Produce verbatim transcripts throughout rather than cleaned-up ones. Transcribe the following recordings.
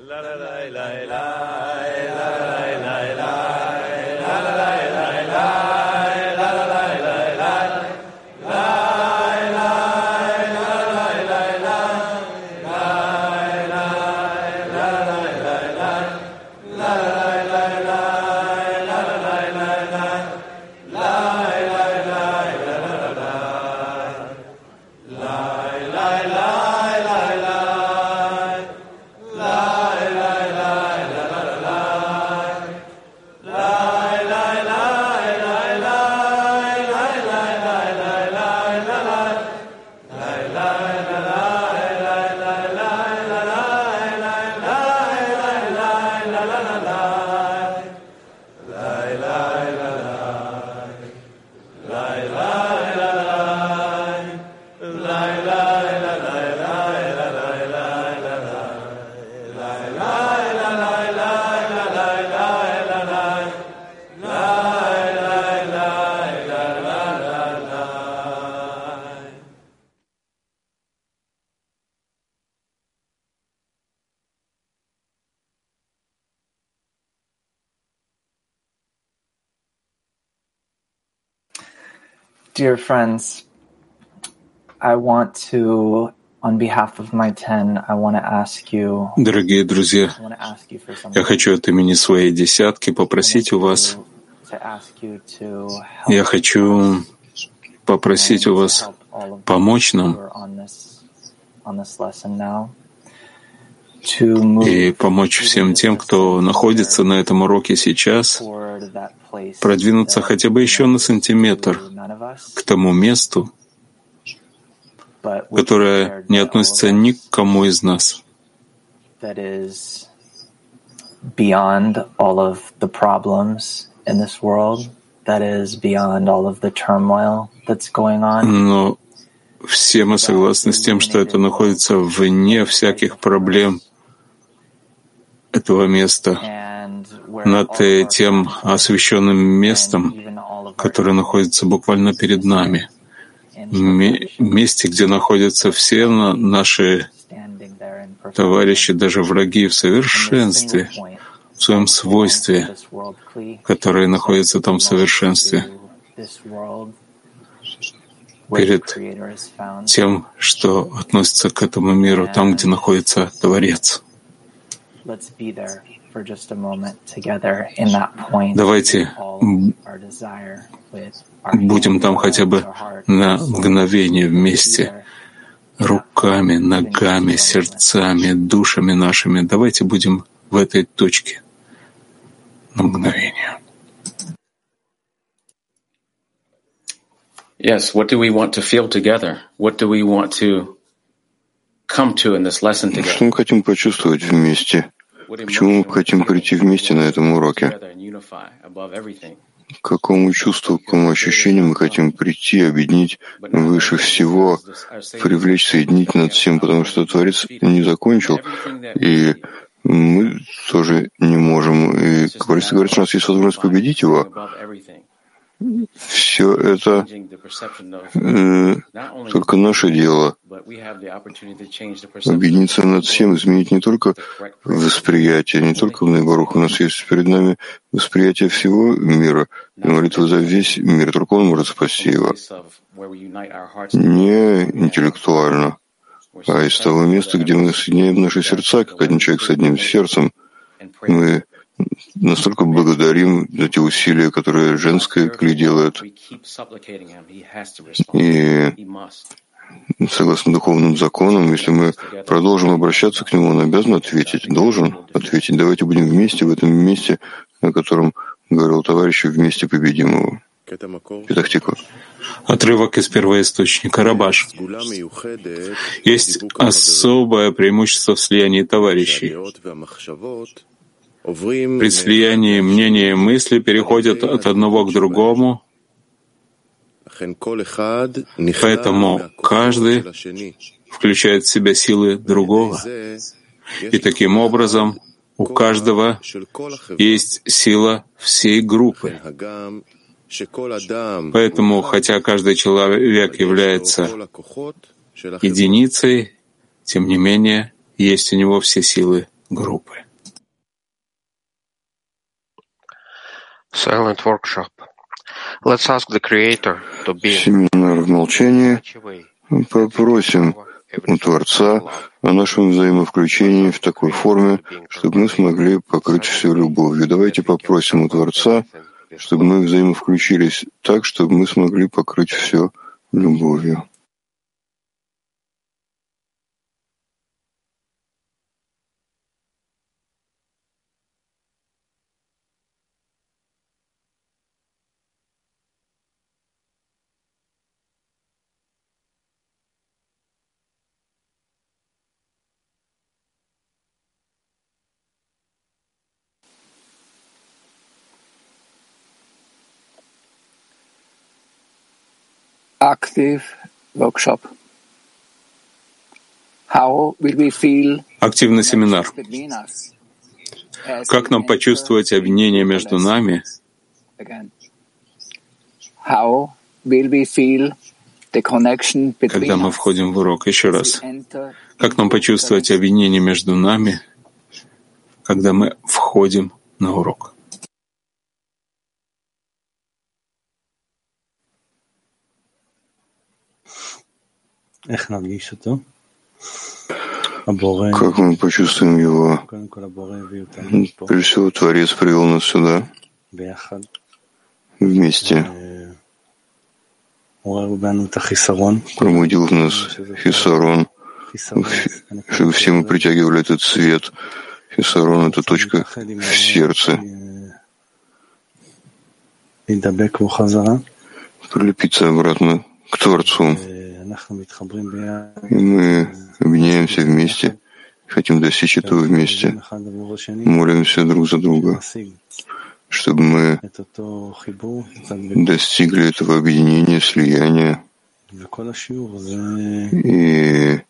Dear friends, I want to, on behalf of my ten, I want to ask you. Дорогие друзья, я хочу от имени своей десятки попросить у вас, я хочу попросить у вас помочь нам и помочь всем тем, кто находится на этом уроке сейчас, продвинуться хотя бы еще на сантиметр к тому месту, которое не относится ни к кому из нас. Но все мы согласны с тем, что это находится вне всяких проблем этого места, над тем освященным местом, которое находится буквально перед нами, месте, где находятся все наши товарищи, даже враги в совершенстве, в своем свойстве, которые находятся там в совершенстве, перед тем, что относится к этому миру, там, где находится Творец. Давайте будем там хотя бы на мгновение вместе, руками, ногами, сердцами, душами нашими. Давайте будем в этой точке на мгновение. Yes, what do we want to feel together? What do we want to come to in this lesson together? Что мы хотим почувствовать вместе? К чему мы хотим прийти вместе на этом уроке? К какому чувству, к какому ощущению мы хотим прийти, объединить выше всего, привлечь, соединить над всем, потому что Творец не закончил, и мы тоже не можем. И говорит, что у нас есть возможность победить его. Все это э, только наше дело. Объединиться над всем, изменить не только восприятие, не только в Нейбарух. У нас есть перед нами восприятие всего мира, и молитва за весь мир. Только Он может спасти его. Не интеллектуально, а из того места, где мы соединяем наши сердца, как один человек с одним сердцем. Мы настолько благодарим за те усилия, которые женское кли делает. И согласно духовным законам, если мы продолжим обращаться к нему, он обязан ответить, должен ответить. Давайте будем вместе в этом месте, о котором говорил товарищ, вместе победим его. Петах-Тиква. Отрывок из первоисточника Рабаш. Есть особое преимущество в слиянии товарищей. При слиянии мнения и мысли переходят от одного к другому, поэтому каждый включает в себя силы другого. И таким образом у каждого есть сила всей группы. Поэтому, хотя каждый человек является единицей, тем не менее, есть у него все силы группы. Silent workshop. Let's ask the Creator to be. Семинар в молчании. Попросим у Творца о нашем взаимовключении в такой форме, чтобы мы смогли покрыть все любовью. Давайте попросим у Творца, чтобы мы взаимовключились так, чтобы мы смогли покрыть все любовью. Active workshop. How will we feel? Активный семинар. Как нам почувствовать объединение между нами? How will we feel the connection between? Когда мы входим в урок? Еще раз. Как нам почувствовать объединение между нами, когда мы входим на урок? Как мы почувствуем его? Прежде всего, Творец привел нас сюда вместе, пробудил в нас хисарон, чтобы все мы притягивали этот свет. Хисарон — это точка в сердце. Прилепиться обратно к Творцу. И мы объединяемся вместе, хотим достичь этого вместе, молимся друг за друга, чтобы мы достигли этого объединения, слияния. И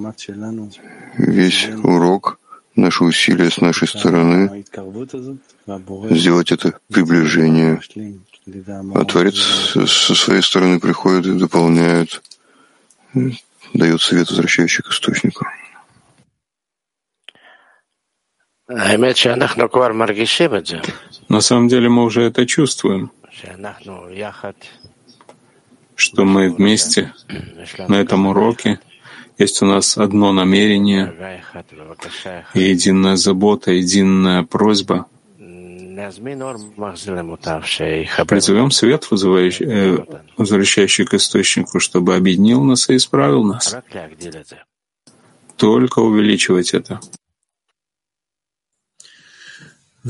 весь урок, наши усилия с нашей стороны сделать это приближение. А Творец со своей стороны приходит и дополняет, дает свет, возвращающий к источнику. На самом деле мы уже это чувствуем, что мы вместе на этом уроке. Есть у нас одно намерение, единая забота, единая просьба. Призовем свет, вызывающий, э, возвращающий к источнику, чтобы объединил нас и исправил нас. Только увеличивать это. И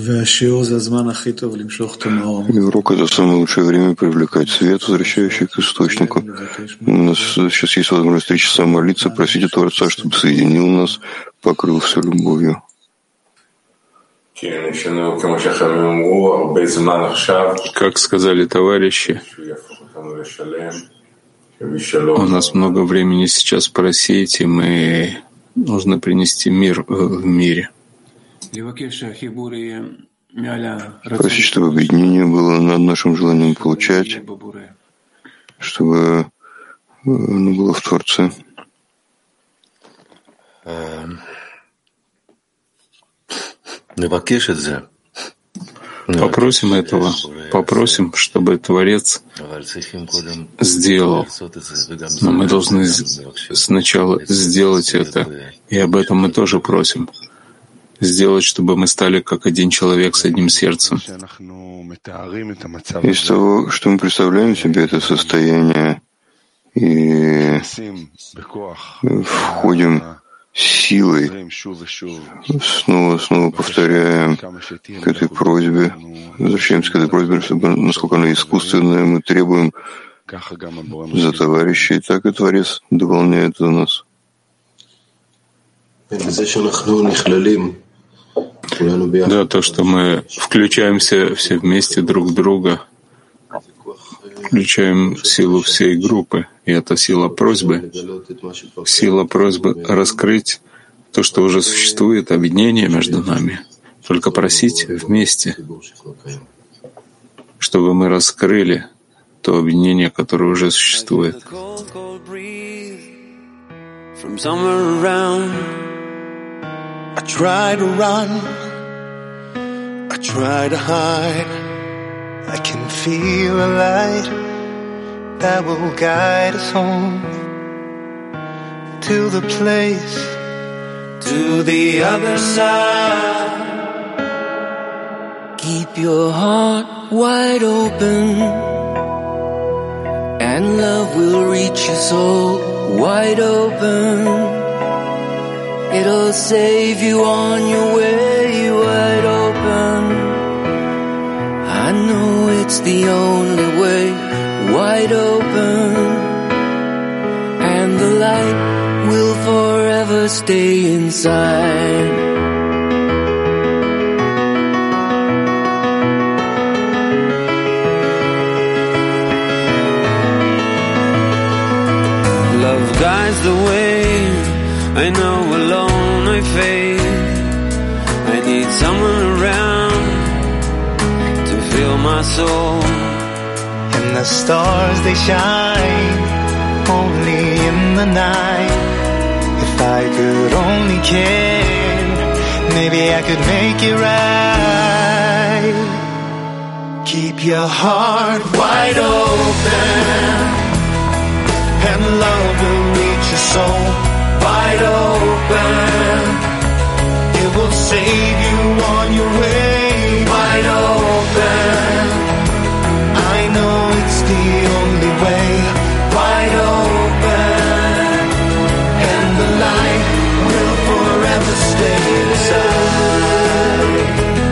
урок — это самое лучшее время привлекать свет, возвращающий к источнику. У нас сейчас есть возможность три часа молиться, просить у Творца, чтобы соединил нас, покрыл все любовью. Как сказали товарищи, у нас много времени сейчас просить, и мы нужно принести мир в мире. Просить, чтобы объединение было над нашим желанием получать, чтобы оно было в Творце. Попросим этого, попросим, чтобы Творец сделал. Но мы должны сначала сделать это, и об этом мы тоже просим. Сделать, чтобы мы стали как один человек с одним сердцем. Из того, что мы представляем себе это состояние, и входим силой, снова, снова повторяем к этой просьбе, возвращаемся к этой просьбе, чтобы, насколько она искусственная, мы требуем за товарищей, так и Творец дополняет за нас. Да, то, что мы включаемся все вместе друг в друга, включаем силу всей группы, и это сила просьбы, сила просьбы раскрыть то, что уже существует, объединение между нами, только просить вместе, чтобы мы раскрыли то объединение, которое уже существует. I try to run, I try to hide. I can feel a light that will guide us home to the place, to the other side. Keep your heart wide open, and love will reach your soul wide open. It'll save you on your way wide open. I know it's the only way wide open, and the light will forever stay inside. Love guides the way, I know alone I fade. I need someone around to fill my soul. And the stars, they shine only in the night. If I could only care, maybe I could make it right. Keep your heart wide open, and love will reach your soul wide open. It will save you on your way wide open. I know it's the only way wide open, and the light will forever stay inside.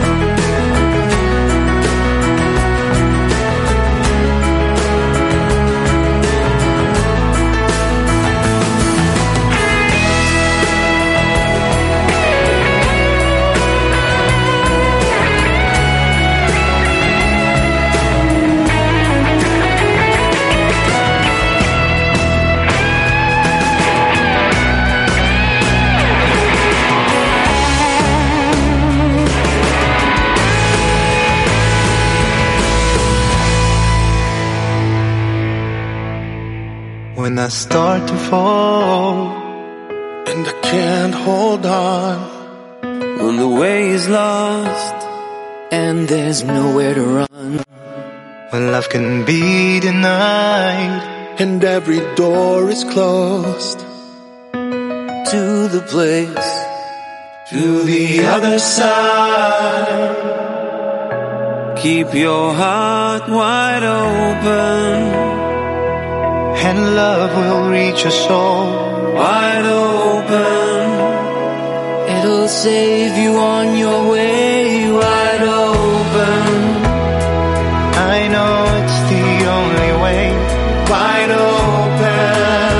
When I start to fall and I can't hold on, when the way is lost and there's nowhere to run, when love can be denied and every door is closed, to the place, to the other side. Keep your heart wide open, and love will reach your soul wide open. It'll save you on your way wide open. I know it's the only way wide open.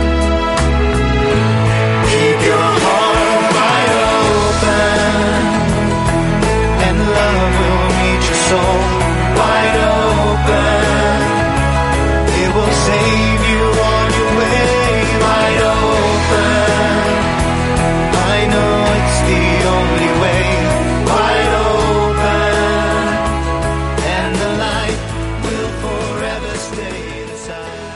Keep your heart wide open, and love will reach your soul wide open. It will save you on your way wide open. I know it's the only way wide open, and the light will forever stay inside.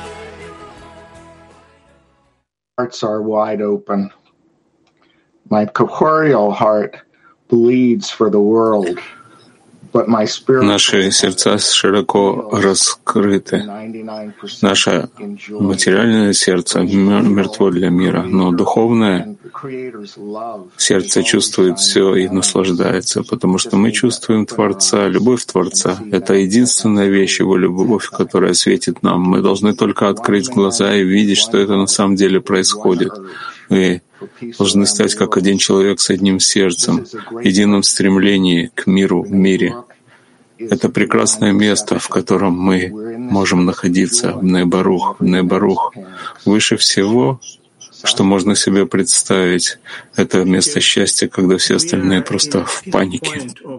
Hearts are wide open. My corporeal heart bleeds for the world, but my spirit. Наши сердца широко раскрыты. Наше материальное сердце мертво для мира, но духовное сердце чувствует все и наслаждается, потому что мы чувствуем Творца, любовь Творца. Это единственная вещь, Его любовь, которая светит нам. Мы должны только открыть глаза и видеть, что это на самом деле происходит. Мы должны стать как один человек с одним сердцем, единым стремлении к миру в мире. Это прекрасное место, в котором мы можем находиться, в Бней-Барух, в Бней-Барух. Выше всего, что можно себе представить, это место счастья, когда все остальные просто в панике.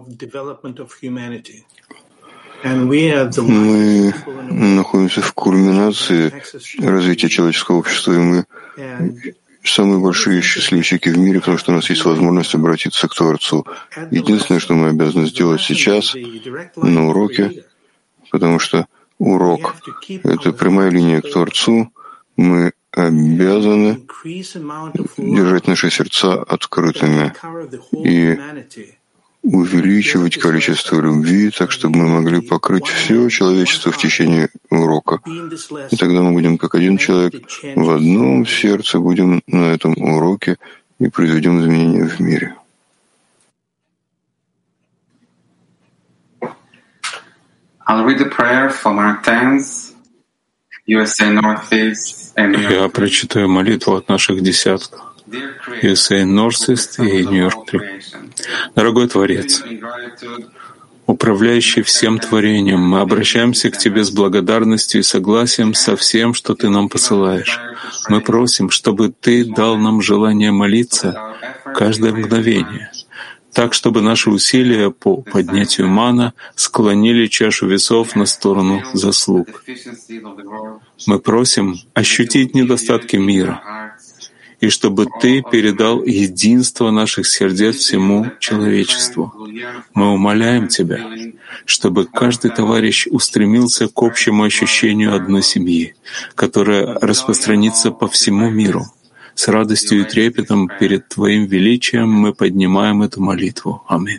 Мы находимся в кульминации развития человеческого общества, и мы самые большие счастливчики в мире, потому что у нас есть возможность обратиться к Творцу. Единственное, что мы обязаны сделать сейчас на уроке, потому что урок — это прямая линия к Творцу, мы обязаны держать наши сердца открытыми и увеличивать количество любви, так чтобы мы могли покрыть все человечество в течение урока. И тогда мы будем как один человек, в одном сердце будем на этом уроке и произведем изменения в мире. I'll read the prayer from our tens, ю эс эй Northeast and New York. Я прочитаю молитву от наших десятков. ю эс эй Northeast и Нью-Йорк. Дорогой Творец, управляющий всем творением, мы обращаемся к Тебе с благодарностью и согласием со всем, что Ты нам посылаешь. Мы просим, чтобы Ты дал нам желание молиться каждое мгновение, так, чтобы наши усилия по поднятию мана склонили чашу весов на сторону заслуг. Мы просим ощутить недостатки мира, и чтобы Ты передал единство наших сердец всему человечеству. Мы умоляем Тебя, чтобы каждый товарищ устремился к общему ощущению одной семьи, которая распространится по всему миру. С радостью и трепетом перед Твоим величием мы поднимаем эту молитву. Аминь.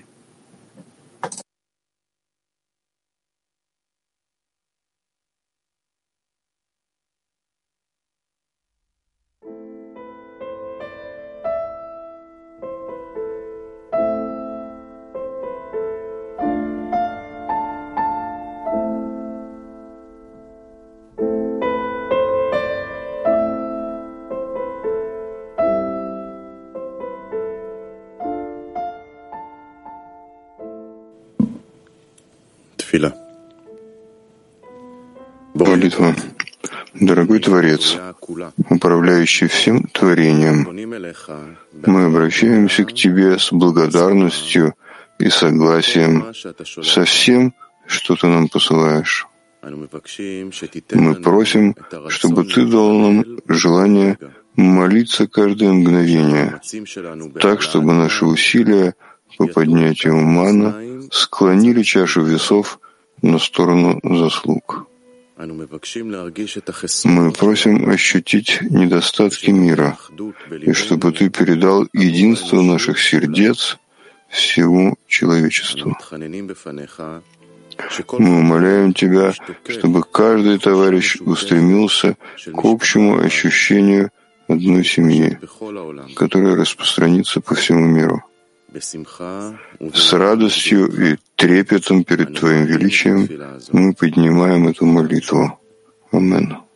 Молитва. Дорогой Творец, управляющий всем творением, мы обращаемся к Тебе с благодарностью и согласием со всем, что Ты нам посылаешь. Мы просим, чтобы Ты дал нам желание молиться каждое мгновение, так, чтобы наши усилия по поднятию мана склонили чашу весов на сторону заслуг. Мы просим ощутить недостатки мира, и чтобы Ты передал единство наших сердец всему человечеству. Мы умоляем Тебя, чтобы каждый товарищ устремился к общему ощущению одной семьи, которая распространится по всему миру. С радостью и трепетом перед Твоим величием мы поднимаем эту молитву. Аминь.